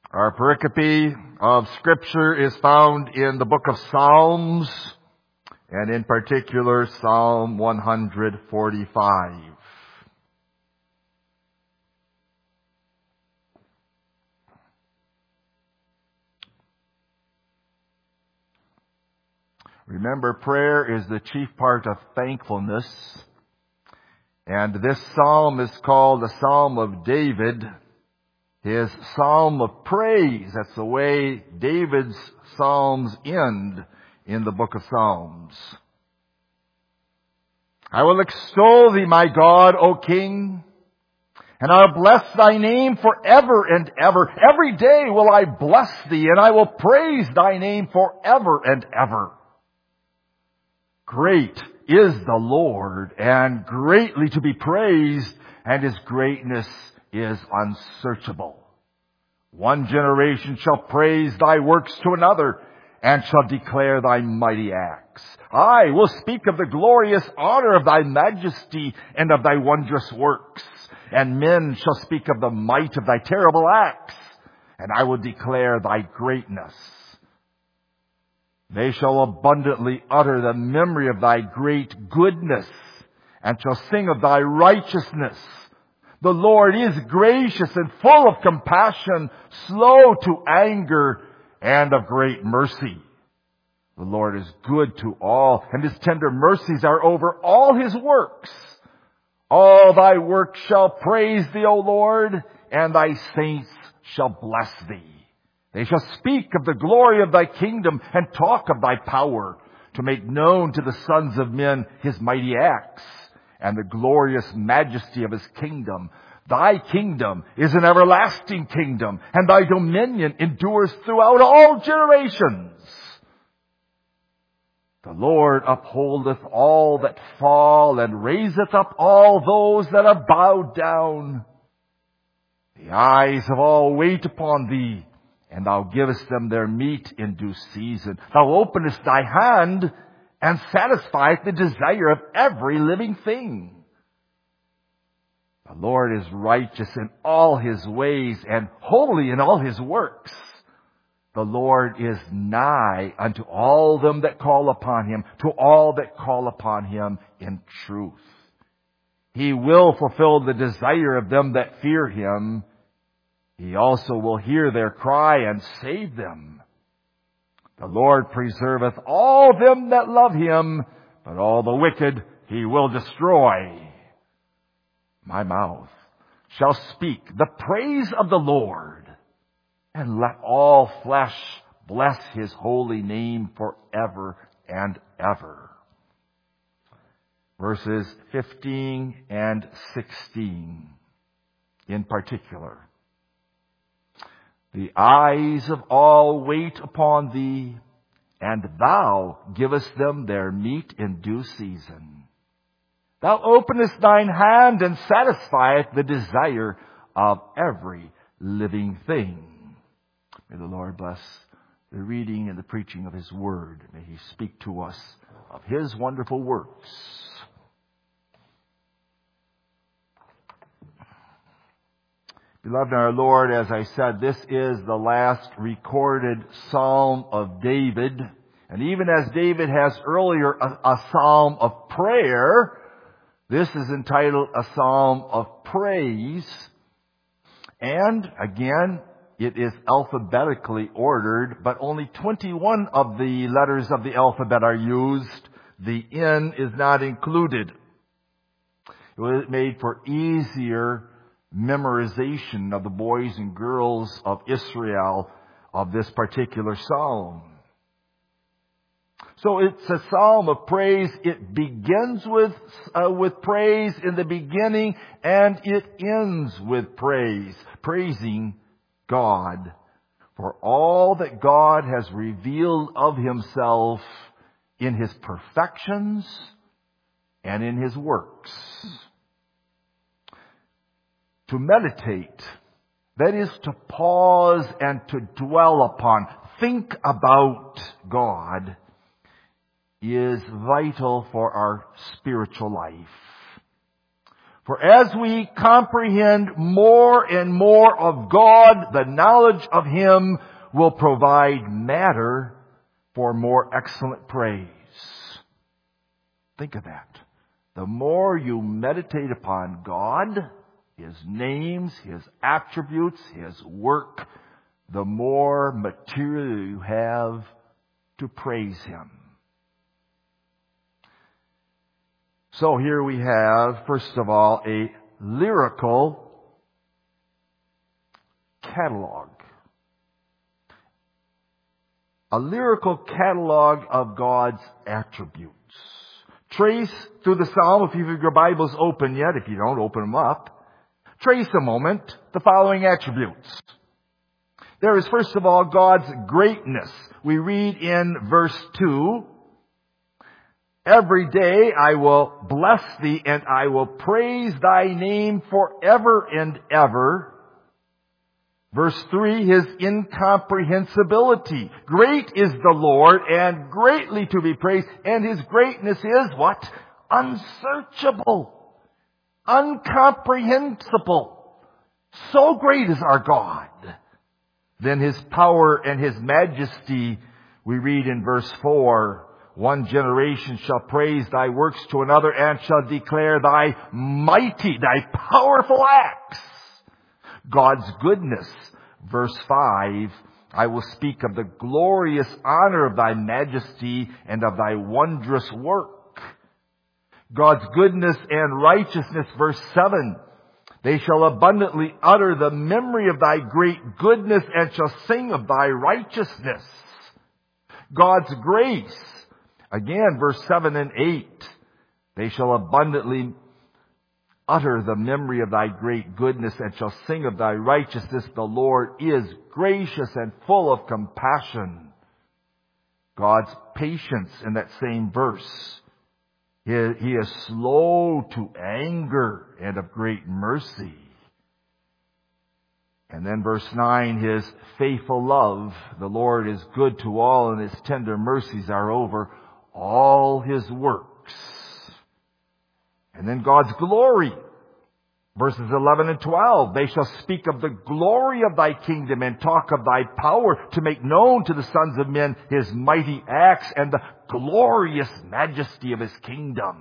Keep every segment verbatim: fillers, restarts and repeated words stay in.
Our pericope of Scripture is found in the book of Psalms, and in particular, Psalm one forty-five. Remember, prayer is the chief part of thankfulness, and this psalm is called the Psalm of David, his psalm of praise. That's the way David's psalms end in the book of Psalms. I will extol thee, my God, O King, and I'll bless thy name forever and ever. Every day will I bless thee, and I will praise thy name forever and ever. Great is the Lord, and greatly to be praised, and his greatness is unsearchable. One generation shall praise thy works to another, and shall declare thy mighty acts. I will speak of the glorious honor of thy majesty and of thy wondrous works. And men shall speak of the might of thy terrible acts, and I will declare thy greatness. They shall abundantly utter the memory of thy great goodness, and shall sing of thy righteousness. The Lord is gracious and full of compassion, slow to anger, and of great mercy. The Lord is good to all, and his tender mercies are over all his works. All thy works shall praise thee, O Lord, and thy saints shall bless thee. They shall speak of the glory of thy kingdom and talk of thy power, to make known to the sons of men his mighty acts and the glorious majesty of his kingdom. Thy kingdom is an everlasting kingdom, and thy dominion endures throughout all generations. The Lord upholdeth all that fall, and raiseth up all those that are bowed down. The eyes of all wait upon thee, and thou givest them their meat in due season. Thou openest thy hand, and satisfieth the desire of every living thing. The Lord is righteous in all his ways, and holy in all his works. The Lord is nigh unto all them that call upon him, to all that call upon him in truth. He will fulfill the desire of them that fear him. He also will hear their cry and save them. The Lord preserveth all them that love him, but all the wicked he will destroy. My mouth shall speak the praise of the Lord, and let all flesh bless his holy name forever and ever. Verses fifteen and sixteen in particular. The eyes of all wait upon thee, and thou givest them their meat in due season. Thou openest thine hand, and satisfieth the desire of every living thing. May the Lord bless the reading and the preaching of his word. May he speak to us of his wonderful works. Beloved in our Lord, as I said, this is the last recorded Psalm of David. And even as David has earlier a, a Psalm of prayer, this is entitled a Psalm of praise. And again, it is alphabetically ordered, but only twenty-one of the letters of the alphabet are used. The N is not included. It was made for easier memorization of the boys and girls of Israel of this particular psalm. So it's a psalm of praise. It begins with uh, with praise in the beginning, and it ends with praise, praising God for all that God has revealed of himself in his perfections and in his works. To meditate, that is to pause and to dwell upon, think about God, is vital for our spiritual life. For as we comprehend more and more of God, the knowledge of Him will provide matter for more excellent praise. Think of that. The more you meditate upon God, His names, His attributes, His work, the more material you have to praise Him. So here we have, first of all, a lyrical catalog. A lyrical catalog of God's attributes. Trace through the Psalm, if you have your Bibles open yet, if you don't, open them up. Trace a moment the following attributes. There is, first of all, God's greatness. We read in verse two, every day I will bless Thee and I will praise Thy name forever and ever. Verse three, His incomprehensibility. Great is the Lord and greatly to be praised, and His greatness is what? Unsearchable. Incomprehensible. So great is our God. Then His power and His majesty, we read in verse four, one generation shall praise Thy works to another and shall declare Thy mighty, Thy powerful acts. God's goodness. Verse five, I will speak of the glorious honor of Thy majesty and of Thy wondrous work. God's goodness and righteousness. Verse seven, they shall abundantly utter the memory of Thy great goodness and shall sing of Thy righteousness. God's grace. Again, verse seven and eight, they shall abundantly utter the memory of Thy great goodness and shall sing of Thy righteousness. The Lord is gracious and full of compassion. God's patience in that same verse. He, he is slow to anger and of great mercy. And then verse nine, His faithful love. The Lord is good to all and His tender mercies are over all His works. And then God's glory. Verses eleven and twelve. They shall speak of the glory of Thy kingdom and talk of Thy power to make known to the sons of men His mighty acts and the glorious majesty of His kingdom.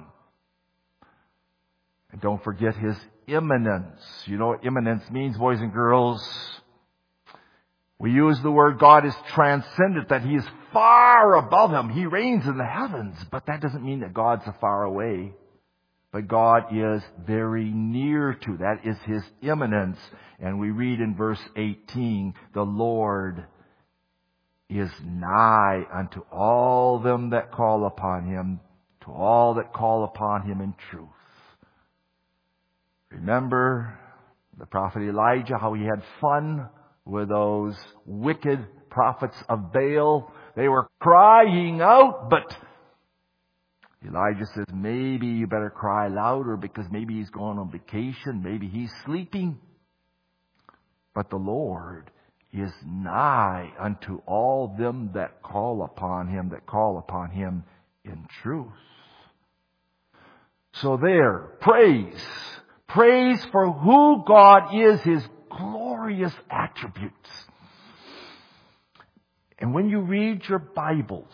And don't forget His immanence. You know what immanence means, boys and girls? We use the word God is transcendent, that He is far above Him. He reigns in the heavens, but that doesn't mean that God's a far away. But God is very near to. That is His immanence. And we read in verse eighteen, the Lord is nigh unto all them that call upon Him, to all that call upon Him in truth. Remember the prophet Elijah, how he had fun with those wicked prophets of Baal. They were crying out, but Elijah says, maybe you better cry louder because maybe he's gone on vacation. Maybe he's sleeping. But the Lord is nigh unto all them that call upon Him, that call upon Him in truth. So there, praise. Praise for who God is, His glorious attributes. And when you read your Bibles,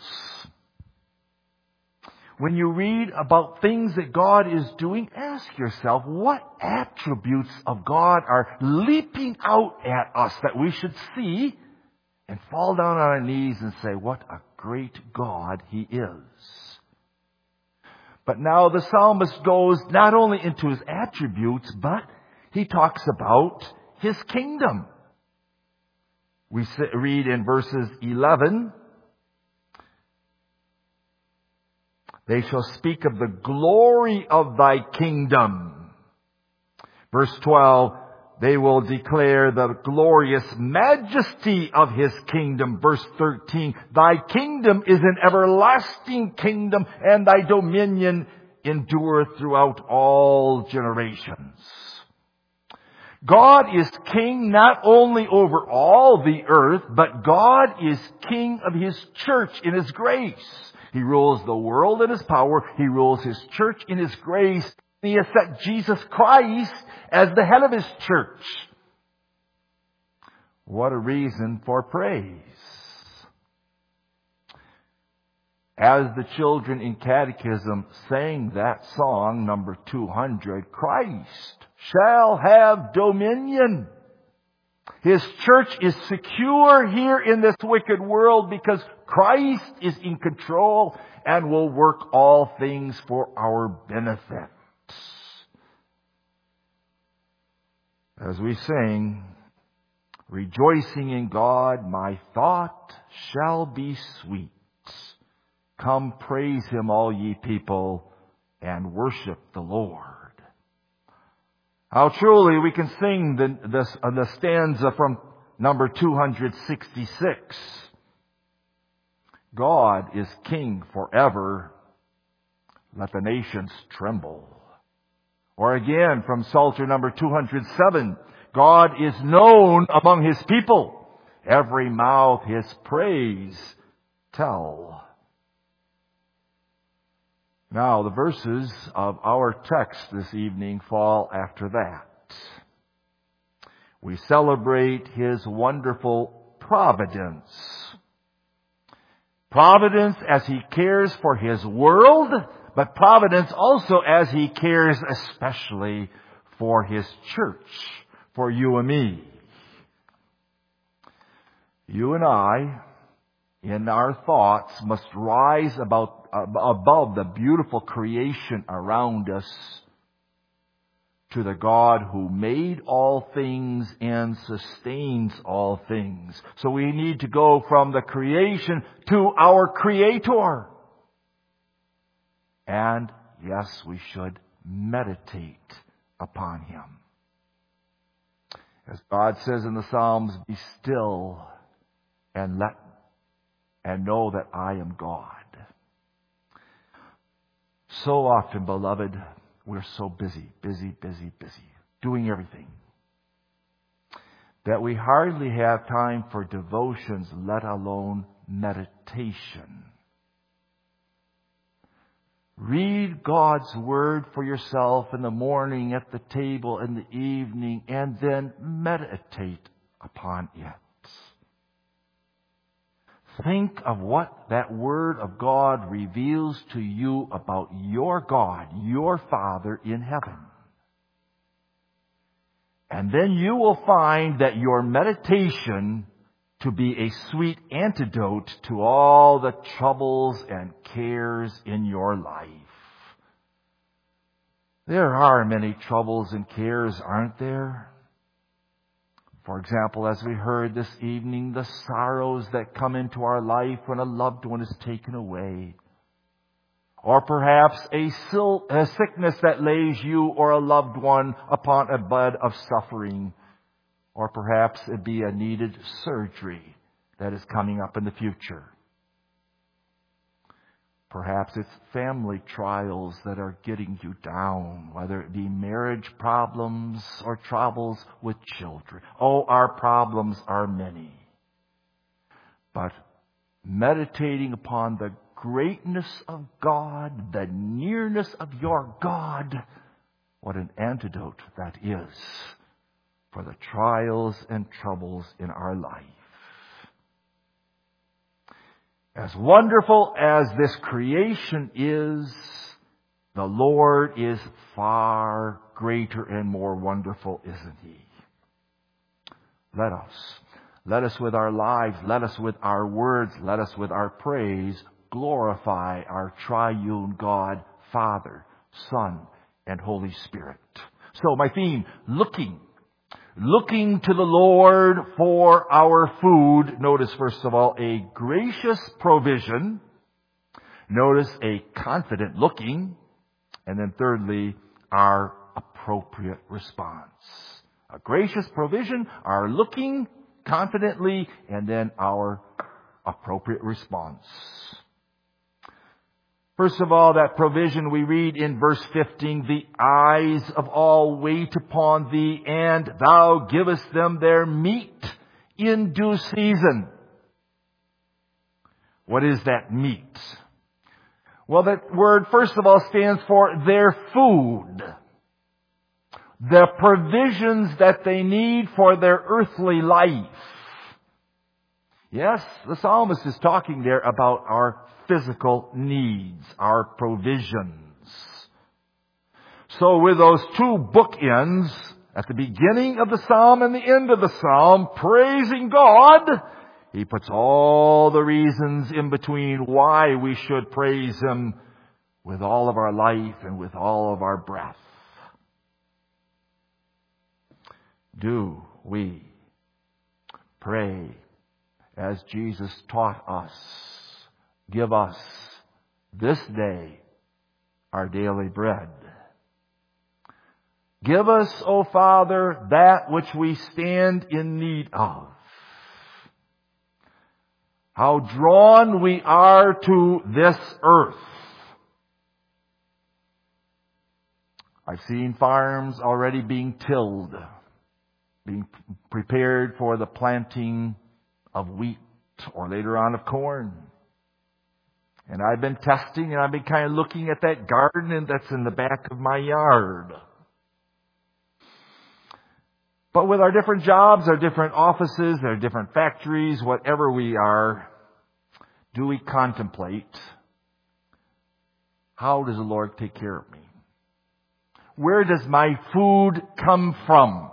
when you read about things that God is doing, ask yourself, what attributes of God are leaping out at us that we should see and fall down on our knees and say, what a great God He is. But now the psalmist goes not only into His attributes, but he talks about His kingdom. We read in verses eleven, they shall speak of the glory of Thy kingdom. Verse twelve, they will declare the glorious majesty of His kingdom. Verse thirteen, Thy kingdom is an everlasting kingdom, and Thy dominion endureth throughout all generations. God is king not only over all the earth, but God is king of His church in His grace. He rules the world in His power. He rules His church in His grace. He has set Jesus Christ as the head of His church. What a reason for praise. As the children in catechism sang that song, number two hundred, Christ shall have dominion. His church is secure here in this wicked world because Christ is in control and will work all things for our benefit. As we sing, rejoicing in God, my thought shall be sweet. Come praise Him, all ye people, and worship the Lord. How truly we can sing the, the, the stanza from number two hundred sixty-six. God is King forever. Let the nations tremble. Or again from Psalter number two hundred seven. God is known among His people. Every mouth His praise tell. Now, the verses of our text this evening fall after that. We celebrate His wonderful providence. Providence as He cares for His world, but providence also as He cares especially for His church, for you and me. You and I, in our thoughts, must rise about above the beautiful creation around us to the God who made all things and sustains all things. So we need to go from the creation to our Creator. And yes, we should meditate upon Him. As God says in the Psalms, be still and let and know that I am God. So often, beloved, we're so busy, busy, busy, busy, doing everything, that we hardly have time for devotions, let alone meditation. Read God's Word for yourself in the morning, at the table, in the evening, and then meditate upon it. Think of what that Word of God reveals to you about your God, your Father in heaven. And then you will find that your meditation to be a sweet antidote to all the troubles and cares in your life. There are many troubles and cares, aren't there? For example, as we heard this evening, the sorrows that come into our life when a loved one is taken away. Or perhaps a, sil- a sickness that lays you or a loved one upon a bed of suffering. Or perhaps it be a needed surgery that is coming up in the future. Perhaps it's family trials that are getting you down, whether it be marriage problems or troubles with children. Oh, our problems are many. But meditating upon the greatness of God, the nearness of your God, what an antidote that is for the trials and troubles in our life. As wonderful as this creation is, the Lord is far greater and more wonderful, isn't He? Let us, let us with our lives, let us with our words, let us with our praise glorify our triune God, Father, Son, and Holy Spirit. So my theme, looking. Looking to the Lord for our food. Notice, first of all, a gracious provision. Notice a confident looking. And then thirdly, our appropriate response. A gracious provision, our looking confidently, and then our appropriate response. First of all, that provision we read in verse fifteen, the eyes of all wait upon Thee, and Thou givest them their meat in due season. What is that meat? Well, that word, first of all, stands for their food. The provisions that they need for their earthly life. Yes, the psalmist is talking there about our physical needs, our provisions. So with those two bookends, at the beginning of the psalm and the end of the psalm, praising God, he puts all the reasons in between why we should praise Him with all of our life and with all of our breath. Do we pray as Jesus taught us? Give us this day our daily bread. Give us, O Father, that which we stand in need of. How drawn we are to this earth. I've seen farms already being tilled, being prepared for the planting of wheat or later on of corn. And I've been testing and I've been kind of looking at that garden that's in the back of my yard. But with our different jobs, our different offices, our different factories, whatever we are, do we contemplate, how does the Lord take care of me? Where does my food come from?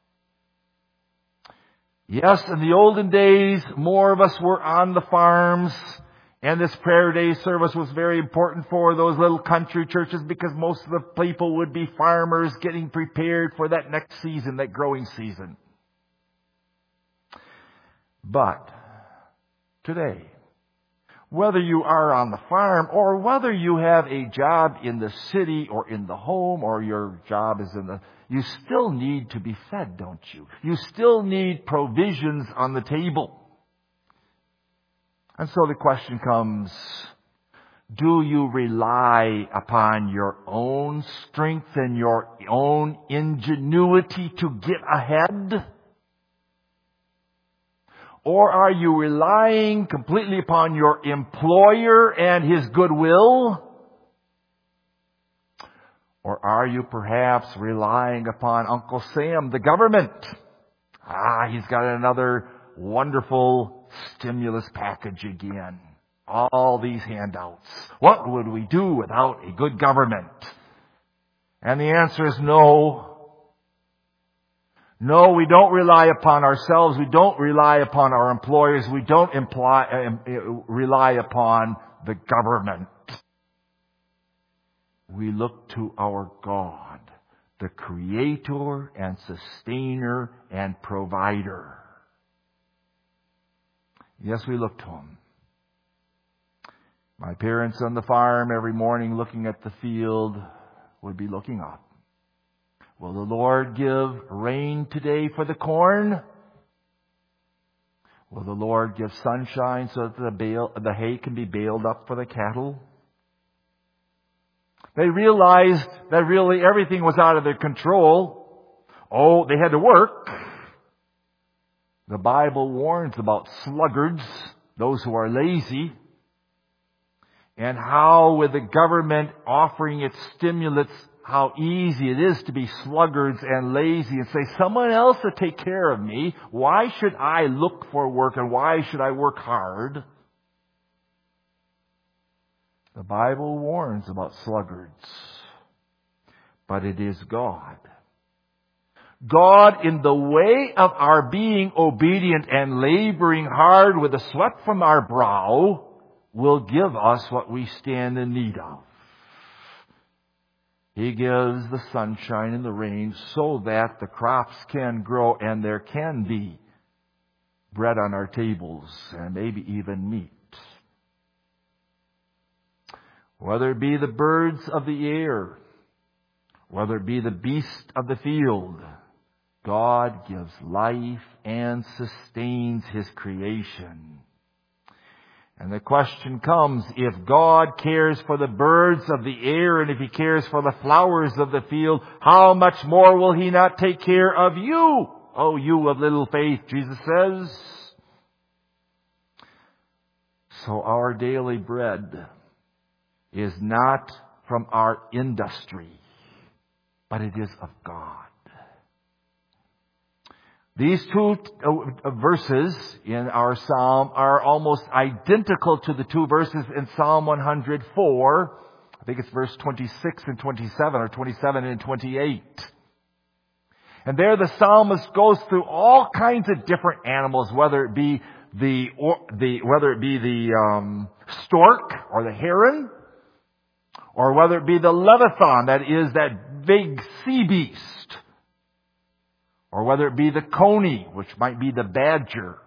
Yes, in the olden days, more of us were on the farms, and this prayer day service was very important for those little country churches because most of the people would be farmers getting prepared for that next season, that growing season. But today, whether you are on the farm or whether you have a job in the city or in the home or your job is in the... You still need to be fed, don't you? You still need provisions on the table. And so the question comes, do you rely upon your own strength and your own ingenuity to get ahead? Or are you relying completely upon your employer and his goodwill? Or are you perhaps relying upon Uncle Sam, the government? Ah, he's got another wonderful stimulus package again. All these handouts. What would we do without a good government? And the answer is no. No, we don't rely upon ourselves. We don't rely upon our employers. We don't imply, uh, rely upon the government. We look to our God, the Creator and Sustainer and Provider. Yes, we look to Him. My parents on the farm every morning looking at the field would be looking up. Will the Lord give rain today for the corn? Will the Lord give sunshine so that the, bale, the hay can be baled up for the cattle? They realized that really everything was out of their control. Oh, they had to work. The Bible warns about sluggards, those who are lazy, and how with the government offering its stimulus, how easy it is to be sluggards and lazy and say, someone else will take care of me. Why should I look for work and why should I work hard? The Bible warns about sluggards, but it is God. God, in the way of our being obedient and laboring hard with the sweat from our brow, will give us what we stand in need of. He gives the sunshine and the rain so that the crops can grow and there can be bread on our tables and maybe even meat. Whether it be the birds of the air, whether it be the beast of the field, God gives life and sustains His creation. And the question comes, if God cares for the birds of the air and if He cares for the flowers of the field, how much more will He not take care of you? Oh, you of little faith, Jesus says. So our daily bread is not from our industry, but it is of God. These two verses in our psalm are almost identical to the two verses in Psalm one hundred four. I think it's verse twenty-six and twenty-seven, or twenty-seven and twenty-eight. And there the psalmist goes through all kinds of different animals, whether it be the, or, the whether it be the um, stork or the heron, or whether it be the leviathan, that is that big sea beast, or whether it be the coney, which might be the badger.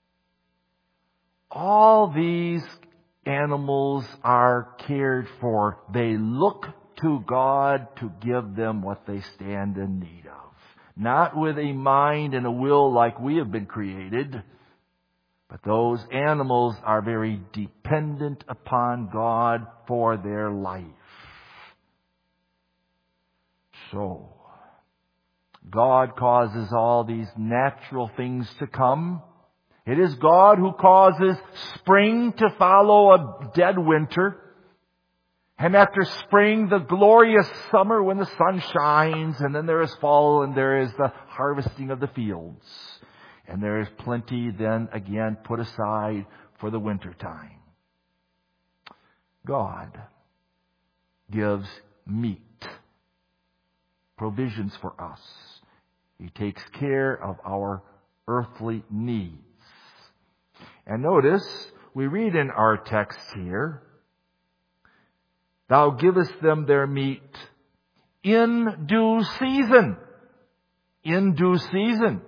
All these animals are cared for. They look to God to give them what they stand in need of. Not with a mind and a will like we have been created, but those animals are very dependent upon God for their life. So, God causes all these natural things to come. It is God who causes spring to follow a dead winter. And after spring, the glorious summer when the sun shines. And then there is fall and there is the harvesting of the fields. And there is plenty then again put aside for the winter time. God gives meat, provisions for us. He takes care of our earthly needs. And notice, we read in our text here, Thou givest them their meat in due season. In due season.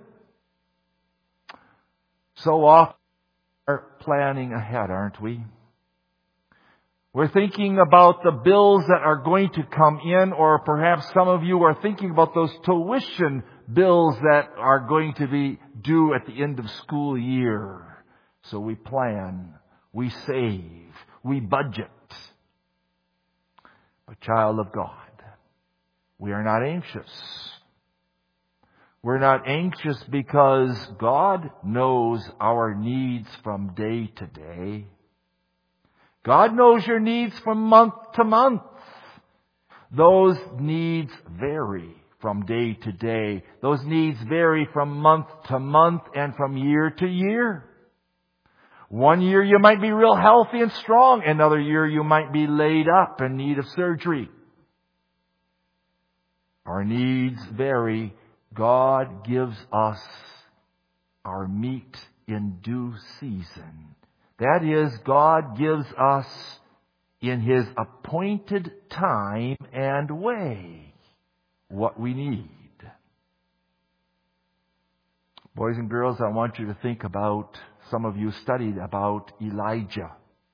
So often we're planning ahead, aren't we? We're thinking about the bills that are going to come in, or perhaps some of you are thinking about those tuition bills that are going to be due at the end of school year. So we plan, we save, we budget. But child of God, we are not anxious. We're not anxious because God knows our needs from day to day. God knows your needs from month to month. Those needs vary from day to day. Those needs vary from month to month and from year to year. One year you might be real healthy and strong. Another year you might be laid up in need of surgery. Our needs vary. God gives us our meat in due season. That is, God gives us in His appointed time and way what we need. Boys and girls, I want you to think about, some of you studied about Elijah.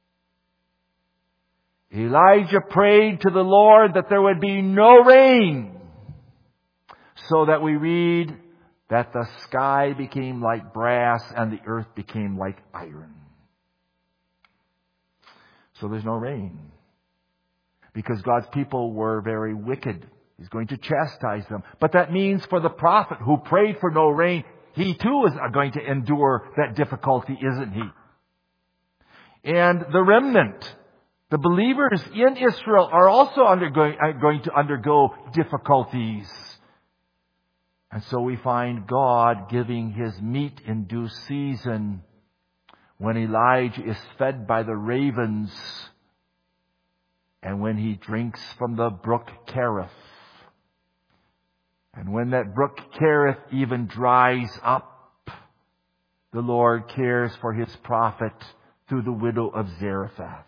Elijah prayed to the Lord that there would be no rain, so that we read that the sky became like brass and the earth became like iron. So there's no rain. Because God's people were very wicked. He's going to chastise them. But that means for the prophet who prayed for no rain, he too is going to endure that difficulty, isn't he? And the remnant, the believers in Israel, are also undergoing, are going to undergo difficulties. And so we find God giving His meat in due season when Elijah is fed by the ravens and when he drinks from the brook Cherith. And when that brook Cherith even dries up, the Lord cares for His prophet through the widow of Zarephath.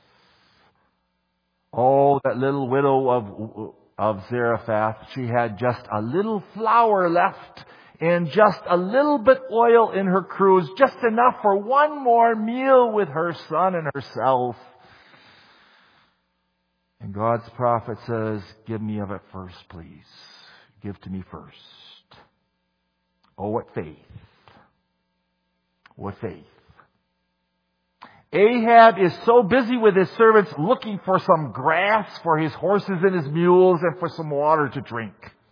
Oh, that little widow of, of Zarephath, she had just a little flour left and just a little bit oil in her cruse, just enough for one more meal with her son and herself. And God's prophet says, give me of it first, please. Give to me first. Oh, what faith. What faith. Ahab is so busy with his servants looking for some grass for his horses and his mules and for some water to drink.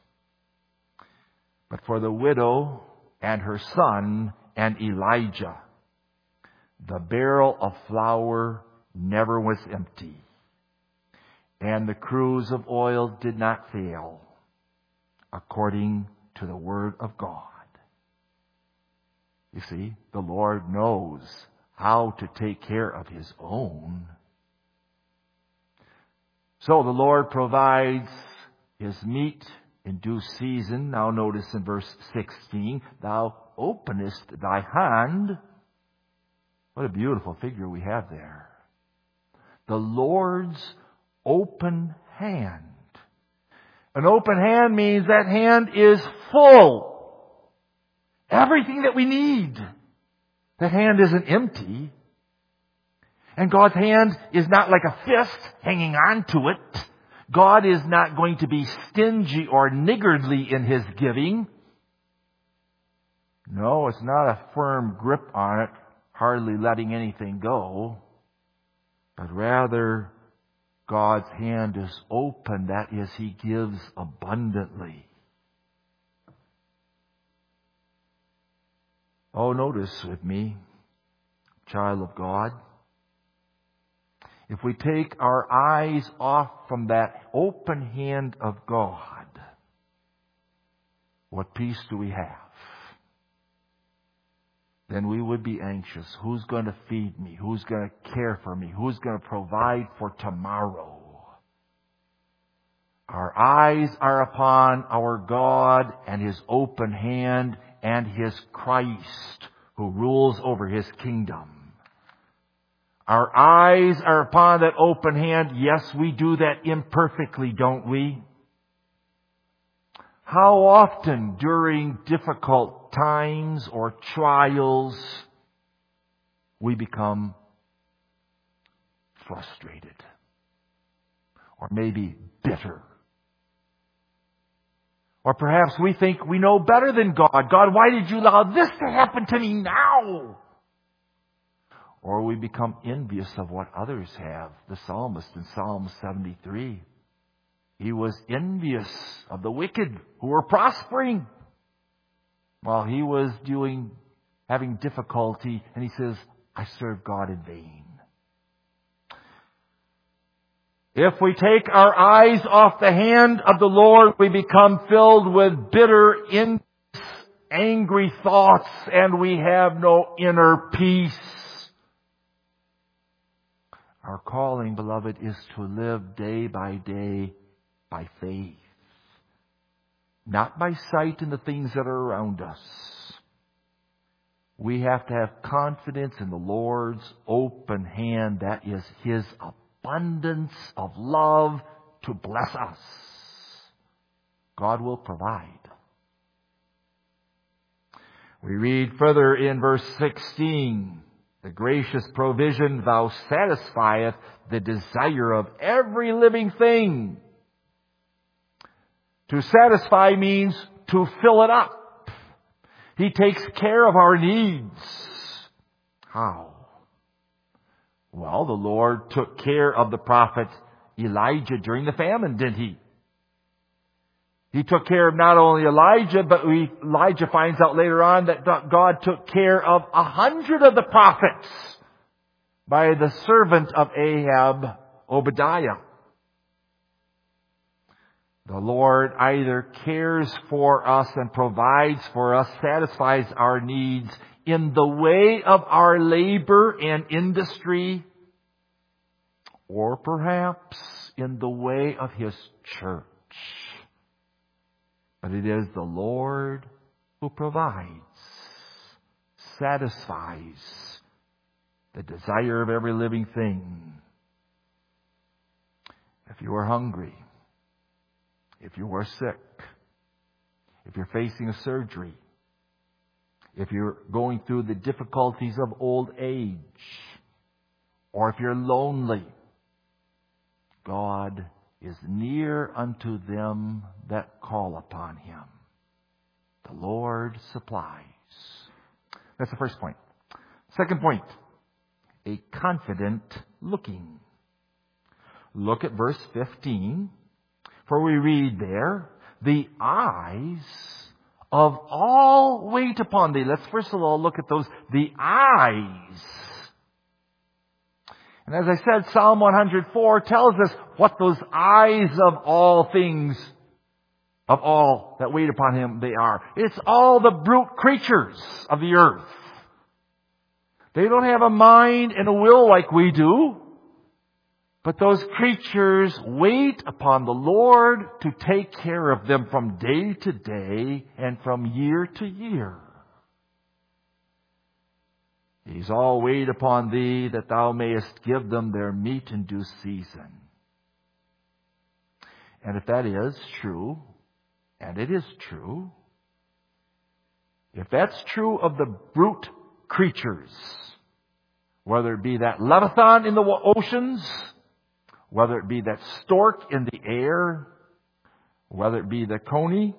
But for the widow and her son and Elijah, the barrel of flour never was empty. and the cruse of oil did not fail, according to the word of God. You see, the Lord knows how to take care of His own. So the Lord provides His meat in due season. Now notice in verse sixteen, thou openest thy hand. What a beautiful figure we have there. The Lord's open hand. An open hand means that hand is full. Everything that we need. That hand isn't empty. And God's hand is not like a fist hanging on to it. God is not going to be stingy or niggardly in His giving. No, it's not a firm grip on it, hardly letting anything go. But rather, God's hand is open. That is, He gives abundantly. Oh, notice with me, child of God, if we take our eyes off from that open hand of God, what peace do we have? Then we would be anxious. Who's going to feed me? Who's going to care for me? Who's going to provide for tomorrow? Our eyes are upon our God and His open hand and His Christ who rules over His kingdom. Our eyes are upon that open hand. Yes, we do that imperfectly, don't we? How often during difficult times or trials we become frustrated or maybe bitter. Or perhaps we think we know better than God. God, why did you allow this to happen to me now? Or we become envious of what others have. The psalmist in Psalm seventy-three. He was envious of the wicked who were prospering while he was doing, having difficulty. And he says, I serve God in vain. If we take our eyes off the hand of the Lord, we become filled with bitter, envious, angry thoughts, and we have no inner peace. Our calling, beloved, is to live day by day by faith. Not by sight in the things that are around us. We have to have confidence in the Lord's open hand. That is His abundance of love to bless us. God will provide. We read further in verse sixteen. The gracious provision, thou satisfieth the desire of every living thing. To satisfy means to fill it up. He takes care of our needs. How? Well, the Lord took care of the prophet Elijah during the famine, didn't He? He took care of not only Elijah, but we, Elijah finds out later on that God took care of a hundred of the prophets by the servant of Ahab, Obadiah. The Lord either cares for us and provides for us, satisfies our needs in the way of our labor and industry, or perhaps in the way of His church. But it is the Lord who provides, satisfies the desire of every living thing. If you are hungry, if you are sick, if you're facing a surgery, if you're going through the difficulties of old age, or if you're lonely, God is near unto them that call upon Him. The Lord supplies. That's the first point. Second point, a confident looking. Look at verse fifteen. For we read there, the eyes of all wait upon thee. Let's first of all look at those, the eyes. And as I said, Psalm one hundred four tells us what those eyes of all things, of all that wait upon Him, they are. It's all the brute creatures of the earth. They don't have a mind and a will like we do. But those creatures wait upon the Lord to take care of them from day to day and from year to year. These all wait upon Thee, that Thou mayest give them their meat in due season. And if that is true, and it is true, if that's true of the brute creatures, whether it be that Leviathan in the oceans, whether it be that stork in the air, whether it be the coney,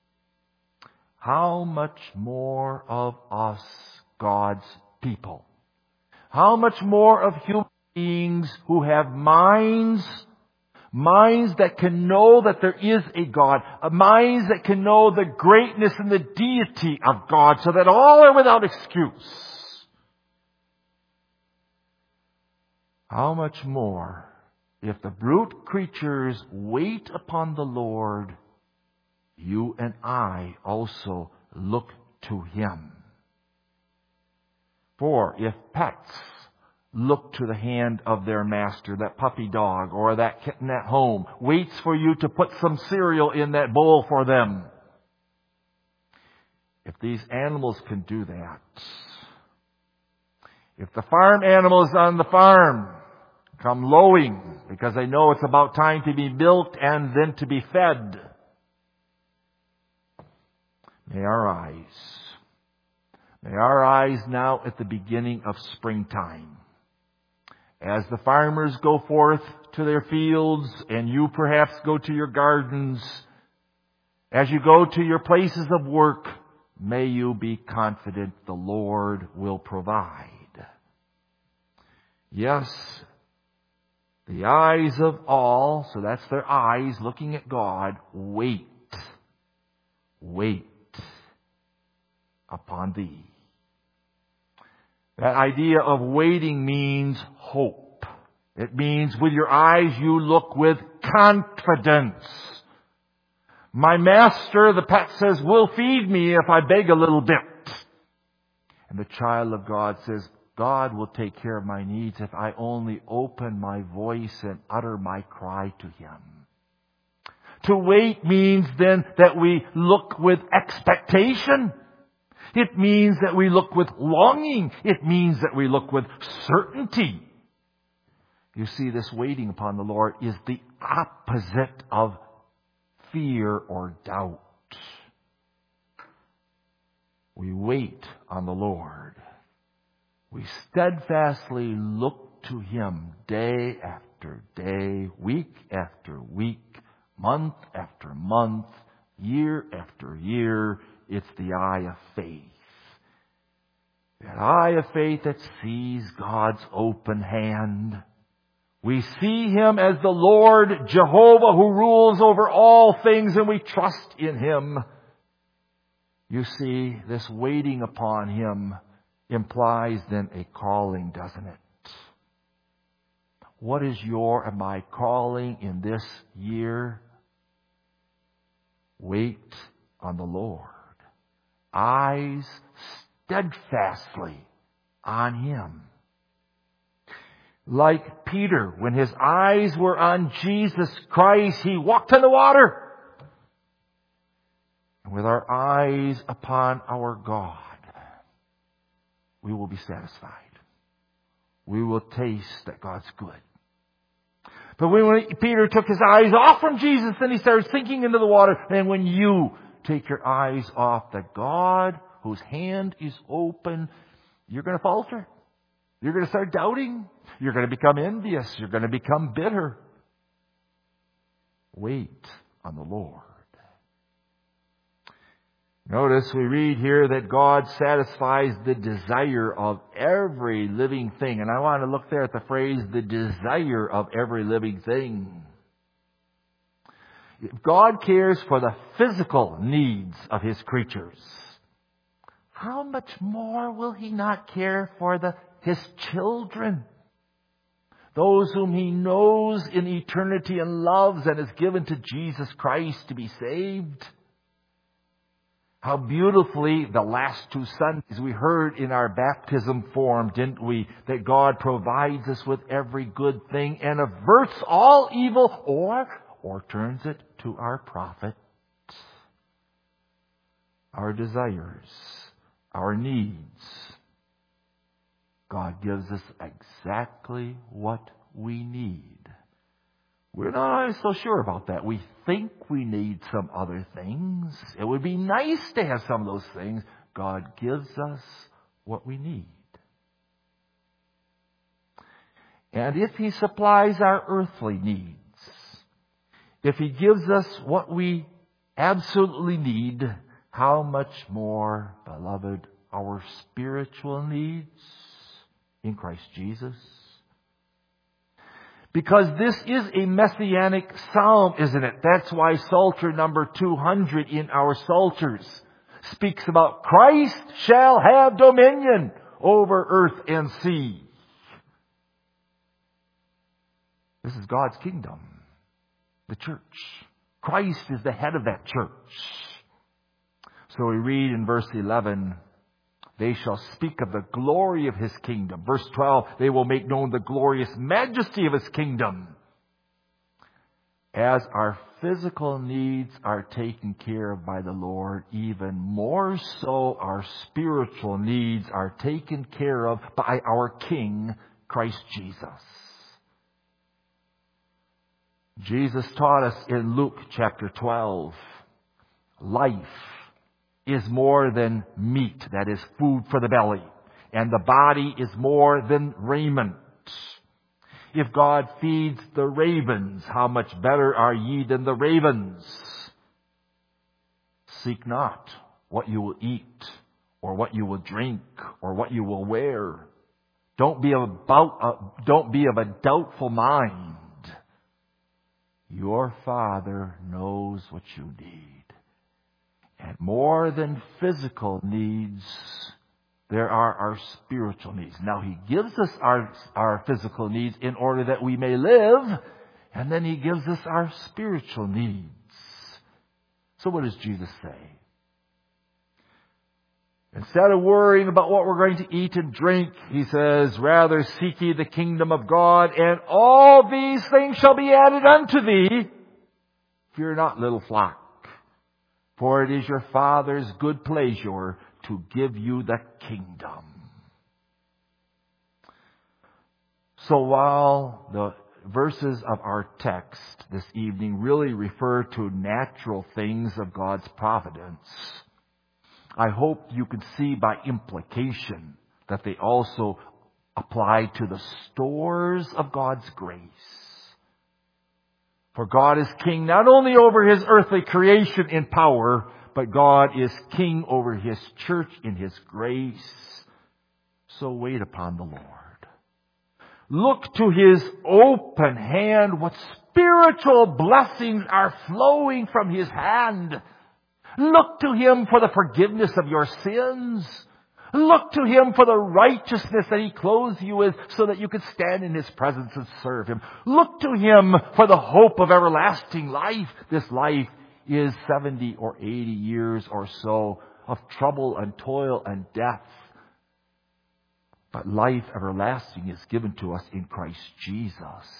how much more of us, God's people? How much more of human beings who have minds, minds that can know that there is a God, minds that can know the greatness and the deity of God, so that all are without excuse. How much more if the brute creatures wait upon the Lord, you and I also look to Him. For if pets look to the hand of their master, that puppy dog or that kitten at home waits for you to put some cereal in that bowl for them. If these animals can do that, if the farm animals on the farm come lowing because they know it's about time to be milked and then to be fed, may our eyes, may our eyes now at the beginning of springtime, as the farmers go forth to their fields and you perhaps go to your gardens, as you go to your places of work, may you be confident the Lord will provide. Yes, the eyes of all, so that's their eyes looking at God, wait, wait upon Thee. That idea of waiting means hope. It means with your eyes you look with confidence. My master, the pet says, will feed me if I beg a little bit. And the child of God says, God will take care of my needs if I only open my voice and utter my cry to Him. To wait means then that we look with expectation. It means that we look with longing. It means that we look with certainty. You see, this waiting upon the Lord is the opposite of fear or doubt. We wait on the Lord. We steadfastly look to Him day after day, week after week, month after month, year after year. It's the eye of faith. That eye of faith that sees God's open hand. We see Him as the Lord Jehovah who rules over all things, and we trust in Him. You see, this waiting upon Him implies then a calling, doesn't it? What is your and my calling in this year? Wait on the Lord. Eyes steadfastly on Him. Like Peter, when his eyes were on Jesus Christ, he walked on the water. And with our eyes upon our God, we will be satisfied. We will taste that God's good. But when Peter took his eyes off from Jesus, then he started sinking into the water. And when you take your eyes off the God whose hand is open, you're going to falter. You're going to start doubting. You're going to become envious. You're going to become bitter. Wait on the Lord. Notice we read here that God satisfies the desire of every living thing. And I want to look there at the phrase, the desire of every living thing. If God cares for the physical needs of His creatures, how much more will He not care for the His children? those whom He knows in eternity and loves and has given to Jesus Christ to be saved. How beautifully the last two Sundays we heard in our baptism form, didn't we? That God provides us with every good thing and averts all evil or, or turns it to our profit. Our desires, our needs. God gives us exactly what we need. We're not always so sure about that. We think we need some other things. It would be nice to have some of those things. God gives us what we need. And if He supplies our earthly needs, if He gives us what we absolutely need, how much more, beloved, our spiritual needs in Christ Jesus? Because this is a messianic psalm, isn't it? That's why Psalter number two hundred in our Psalters speaks about Christ shall have dominion over earth and sea. This is God's kingdom, the church. Christ is the head of that church. So we read in verse eleven, they shall speak of the glory of His kingdom. Verse twelve, they will make known the glorious majesty of His kingdom. As our physical needs are taken care of by the Lord, even more so our spiritual needs are taken care of by our King, Christ Jesus. Jesus taught us in Luke chapter twelve, life is more than meat, that is food for the belly, and the body is more than raiment. If God feeds the ravens, how much better are ye than the ravens? Seek not what you will eat, or what you will drink, or what you will wear. Don't be about, uh, don't be of a doubtful mind. Your Father knows what you need. And more than physical needs, there are our spiritual needs. Now, He gives us our, our physical needs in order that we may live, and then He gives us our spiritual needs. So what does Jesus say? Instead of worrying about what we're going to eat and drink, He says, rather seek ye the kingdom of God, and all these things shall be added unto thee. Fear not, little flock. For it is your Father's good pleasure to give you the kingdom. So while the verses of our text this evening really refer to natural things of God's providence, I hope you can see by implication that they also apply to the stores of God's grace. For God is king not only over His earthly creation in power, but God is king over His church in His grace. So wait upon the Lord. Look to His open hand. What spiritual blessings are flowing from His hand. Look to Him for the forgiveness of your sins. Look to Him for the righteousness that He clothes you with so that you can stand in His presence and serve Him. Look to Him for the hope of everlasting life. This life is seventy or eighty years or so of trouble and toil and death. But life everlasting is given to us in Christ Jesus.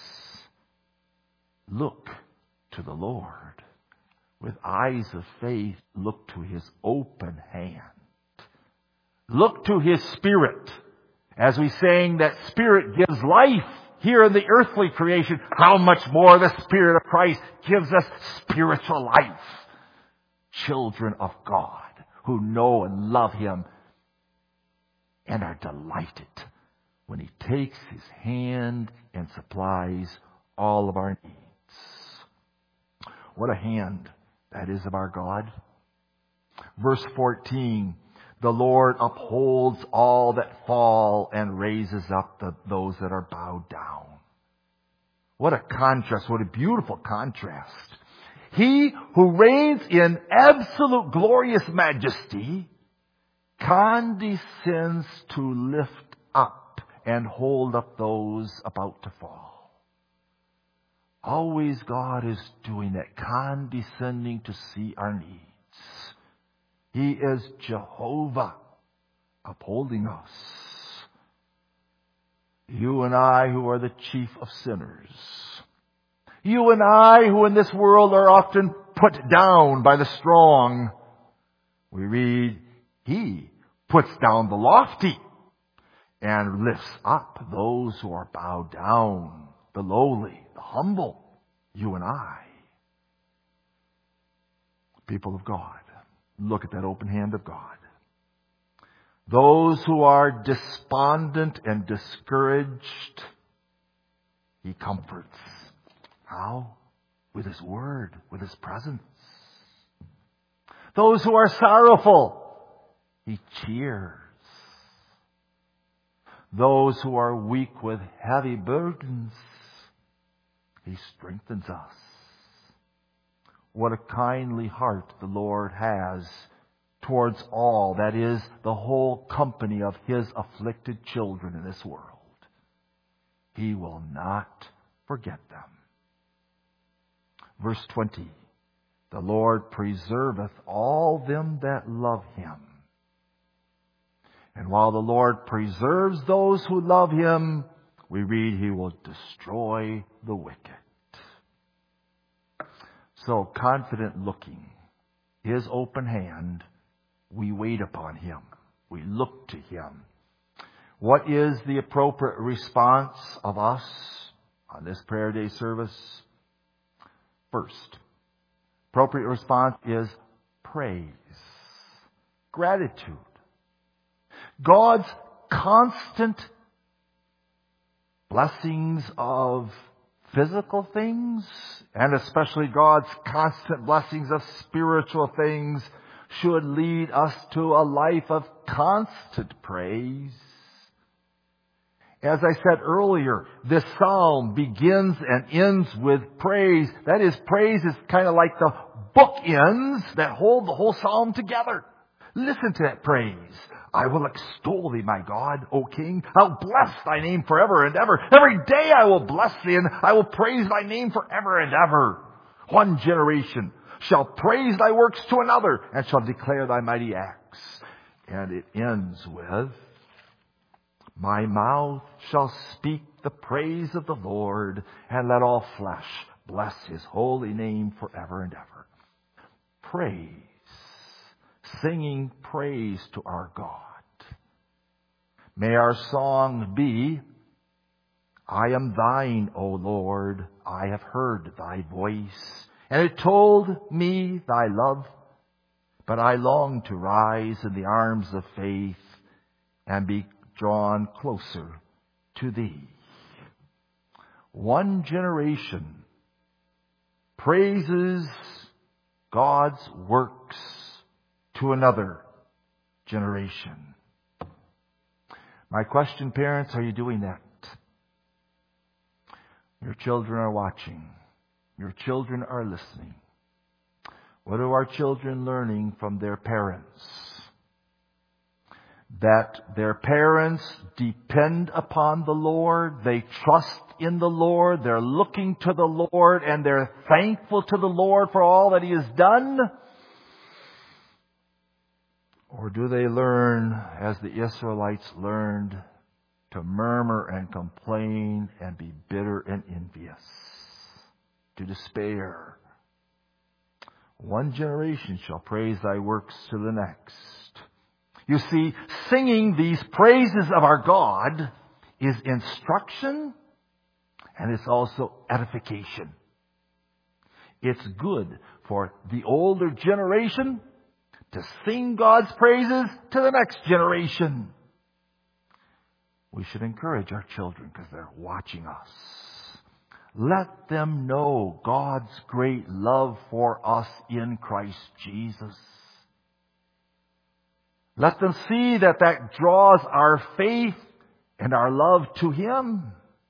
Look to the Lord. With eyes of faith, look to His open hand. Look to His Spirit. As we sang that Spirit gives life here in the earthly creation, how much more the Spirit of Christ gives us spiritual life. Children of God who know and love Him and are delighted when He takes His hand and supplies all of our needs. What a hand that is of our God. Verse fourteen, the Lord upholds all that fall and raises up the, those that are bowed down. What a contrast, what a beautiful contrast. He who reigns in absolute glorious majesty condescends to lift up and hold up those about to fall. Always God is doing that, condescending to see our needs. He is Jehovah, upholding us. You and I who are the chief of sinners. You and I who in this world are often put down by the strong. We read, He puts down the lofty and lifts up those who are bowed down, the lowly, the humble, you and I. People of God, look at that open hand of God. Those who are despondent and discouraged, He comforts. How? With His Word, with His presence. Those who are sorrowful, He cheers. Those who are weak with heavy burdens, He strengthens us. What a kindly heart the Lord has towards all, that is, the whole company of His afflicted children in this world. He will not forget them. Verse twenty, the Lord preserveth all them that love Him. And while the Lord preserves those who love Him, we read He will destroy the wicked. So, confident looking, His open hand, we wait upon Him. We look to Him. What is the appropriate response of us on this prayer day service? First, appropriate response is praise, gratitude. God's constant blessings of physical things, and especially God's constant blessings of spiritual things, should lead us to a life of constant praise. As I said earlier, this psalm begins and ends with praise. That is, praise is kind of like the bookends that hold the whole psalm together. Listen to that praise. I will extol Thee, my God, O King. I'll bless Thy name forever and ever. Every day I will bless Thee, and I will praise Thy name forever and ever. One generation shall praise Thy works to another, and shall declare Thy mighty acts. And it ends with, my mouth shall speak the praise of the Lord, and let all flesh bless His holy name forever and ever. Praise. Singing praise to our God. May our song be, I am Thine, O Lord, I have heard Thy voice, and it told me Thy love, but I long to rise in the arms of faith and be drawn closer to Thee. One generation praises God's works to another generation. My question, parents, are you doing that? Your children are watching. Your children are listening. What are our children learning from their parents? That their parents depend upon the Lord, they trust in the Lord, they're looking to the Lord, and they're thankful to the Lord for all that He has done? Or do they learn, as the Israelites learned, to murmur and complain and be bitter and envious, to despair? One generation shall praise Thy works to the next. You see, singing these praises of our God is instruction, and it's also edification. It's good for the older generation to sing God's praises to the next generation. We should encourage our children because they're watching us. Let them know God's great love for us in Christ Jesus. Let them see that that draws our faith and our love to Him.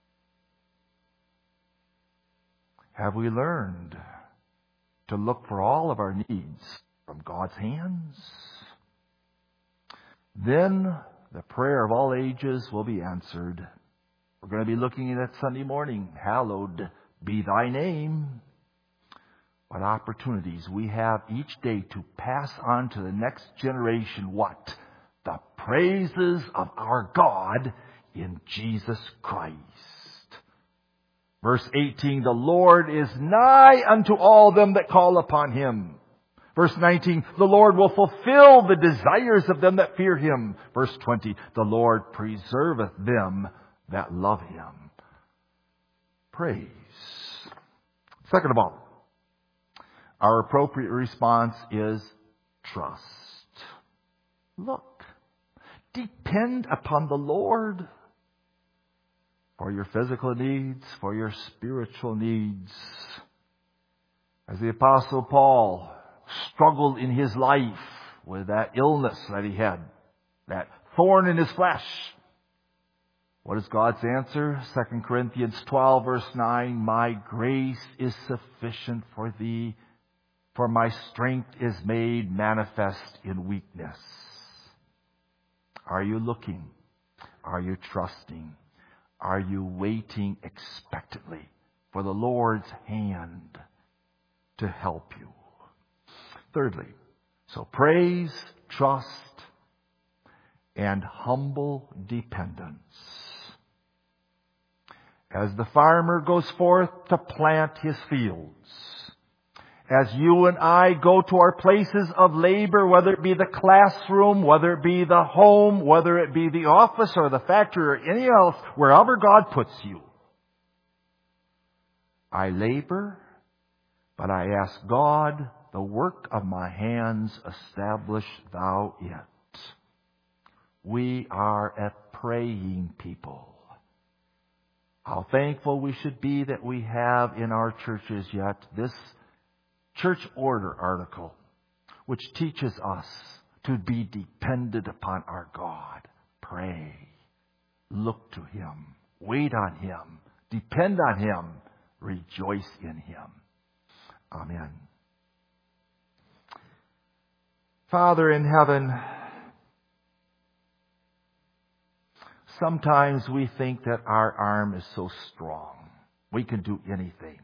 Have we learned to look for all of our needs from God's hands? Then the prayer of all ages will be answered. We're going to be looking at that Sunday morning. Hallowed be thy name. What opportunities we have each day to pass on to the next generation what? The praises of our God in Jesus Christ. Verse eighteen, the Lord is nigh unto all them that call upon Him. Verse nineteen, the Lord will fulfill the desires of them that fear Him. Verse twenty, the Lord preserveth them that love Him. Praise. Second of all, our appropriate response is trust. Look, depend upon the Lord for your physical needs, for your spiritual needs. As the Apostle Paul struggled in his life with that illness that he had, that thorn in his flesh. What is God's answer? Second Corinthians twelve verse nine, my grace is sufficient for thee, for my strength is made manifest in weakness. Are you looking? Are you trusting? Are you waiting expectantly for the Lord's hand to help you? Thirdly, so praise, trust, and humble dependence. As the farmer goes forth to plant his fields, as you and I go to our places of labor, whether it be the classroom, whether it be the home, whether it be the office or the factory or any else, wherever God puts you, I labor, but I ask God, the work of my hands establish thou it. We are a praying people. How thankful we should be that we have in our churches yet this church order article, which teaches us to be dependent upon our God. Pray. Look to Him. Wait on Him. Depend on Him. Rejoice in Him. Amen. Father in heaven, sometimes we think that our arm is so strong, we can do anything.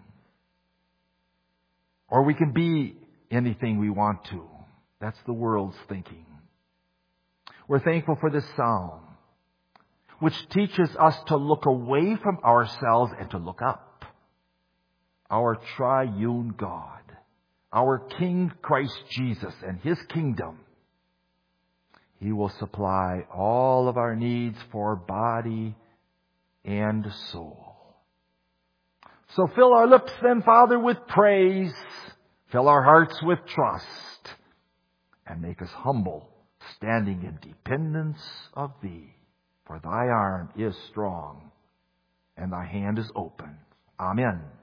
Or we can be anything we want to. That's the world's thinking. We're thankful for this psalm, which teaches us to look away from ourselves and to look up. Our triune God, our King Christ Jesus and His kingdom. He will supply all of our needs for body and soul. So fill our lips then, Father, with praise. Fill our hearts with trust. And make us humble, standing in dependence of Thee. For Thy arm is strong, and Thy hand is open. Amen.